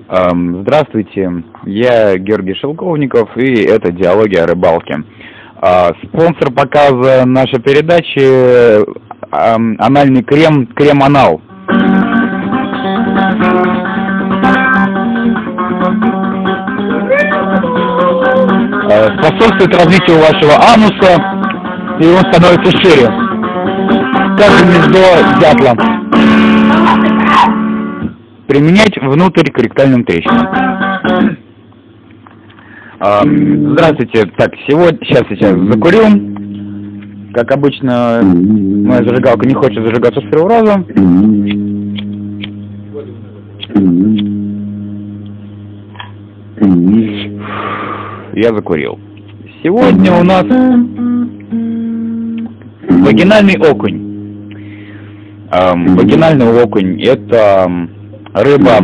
Здравствуйте, я Георгий Шелковников, и это «Диалоги о рыбалке». Спонсор показа нашей передачи — анальный крем «Крем-Анал». Способствует развитию вашего ануса, и он становится шире, как гнездо дятла. Применять внутрь к ректальным трещинам. Здравствуйте. Так, сейчас закурю. Как обычно, моя зажигалка не хочет зажигаться с первого раза. Я закурил. Сегодня у нас вагинальный окунь. Вагинальный окунь — это рыба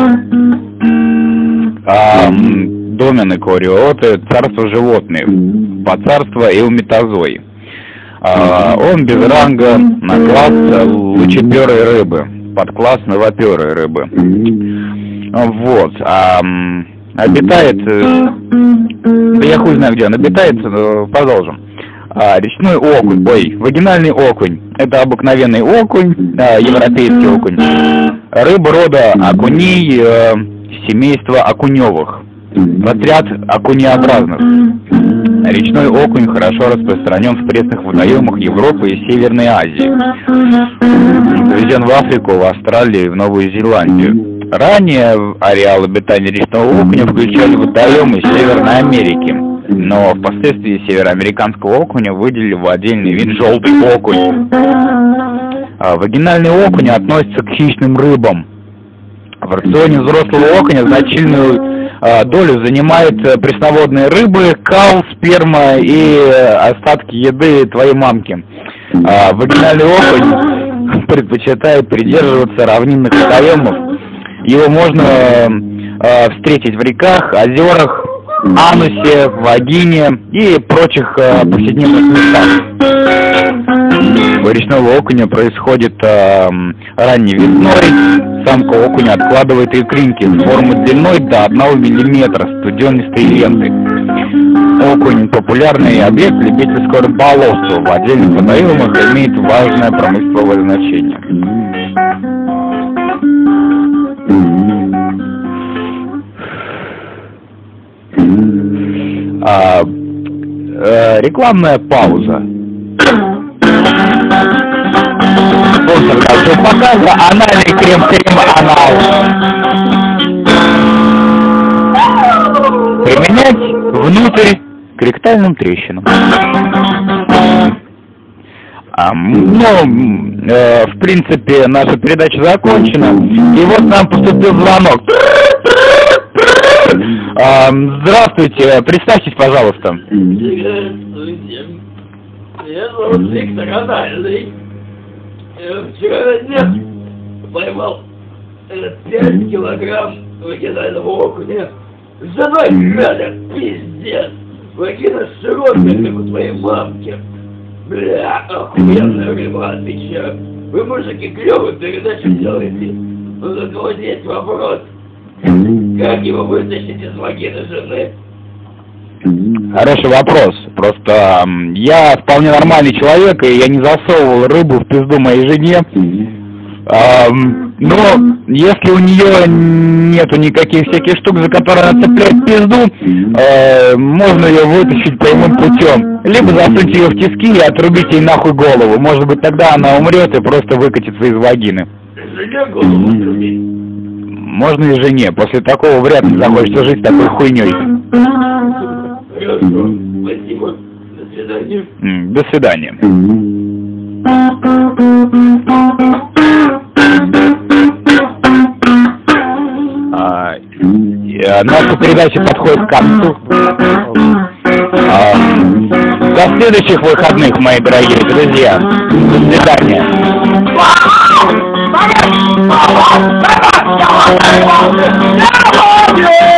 домены кориоты, царство животных, подцарство эуметазой. Он без ранга на класс лучеперой рыбы, подкласс новоперой рыбы. Вот. Обитает, да я хуй знаю где он обитает, продолжим. Речной окунь, вагинальный окунь. Это обыкновенный окунь, европейский окунь. Рыба рода окуней, семейства окуневых. В отряд окунеобразных. Речной окунь хорошо распространен в пресных водоемах Европы и Северной Азии. Завезен в Африку, в Австралию и в Новую Зеландию. Ранее ареал обитания речного окуня включали водоемы Северной Америки. Но впоследствии североамериканского окуня выделили в отдельный вид желтый окунь. Вагинальный окунь относится к хищным рыбам. В рационе взрослого окуня значительную долю занимают пресноводные рыбы, кал, сперма и остатки еды твоей мамки. Вагинальный окунь предпочитает придерживаться равнинных водоемов. Его можно встретить в реках, озерах, анусе, вагине и прочих повседневных местах. У речного окуня происходит ранней весной. Самка окуня откладывает икринки формы длиной до 1 мм студенистой ленты. Окунь — популярный объект любительского рыболовства. В отдельных водоемах имеет важное промысловое значение. Рекламная пауза. Спонсор нашего показа — анальный крем «Крем-Анал». Применять внутрь к ректальным трещинам. В принципе, наша передача закончена. И вот нам поступил звонок. Здравствуйте, представьтесь, пожалуйста. Здравствуйте. Я зовут Виктор Анальный. Вчера днем поймал 5 килограмм вагинального окуня. С женой Галя, пиздец. Вагина широкая, как у твоей мамки. Бля, охуенная рыба, отвечаю. Вы, мужики, клёвую передачу делаете. Но только вот есть вопрос. Как его вытащить из вагины жены? Хороший вопрос. Просто я вполне нормальный человек, и я не засовывал рыбу в пизду моей жене. Но если у нее нету никаких всяких штук, за которые она цепляет пизду, можно ее вытащить прямым путем. Либо засунуть ее в тиски и отрубить ей нахуй голову. Может быть, тогда она умрет и просто выкатится из вагины. Жене голову отрубить? Можно и жене. После такого вряд ли захочется жить с такой хуйней. Хорошо, спасибо. До свидания. До свидания. Наша передача подходит к концу. До следующих выходных, мои дорогие друзья. До свидания. Yeah!